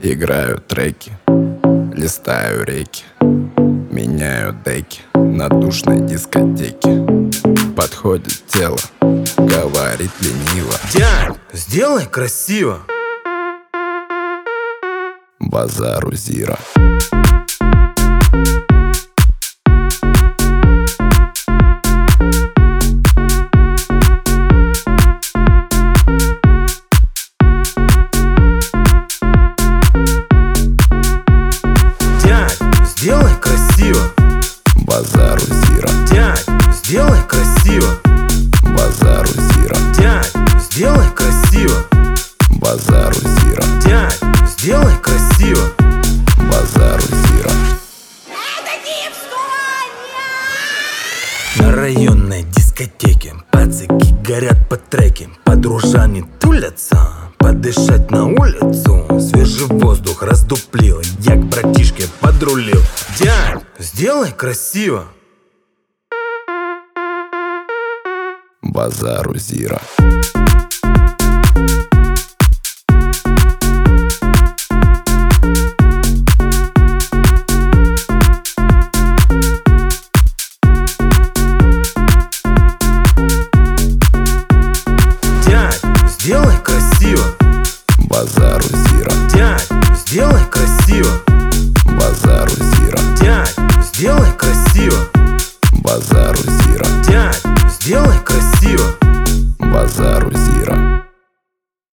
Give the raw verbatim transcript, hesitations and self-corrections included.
Играю треки, листаю реки, меняю деки на душной дискотеке. Подходит тело, говорит лениво: дядь, сделай красиво. Базару зира. Сделай красиво. Базару зира. Дядь, сделай красиво. Базару зира. Дядь, сделай красиво. Базару зира. Дядь, сделай красиво. Базару зира. На районной дискотеке пацаки горят по треке, подружане тулятся. Подышать на улицу, свежий воздух раздуплил, я к братишке подрулил. Дядь, сделай красиво. Базару зира. Дядь, сделай красиво. Базару зира. Дядь, сделай красиво. Базару зира. Дядь, сделай красиво. Базару зира. Дядь, сделай красиво. Базару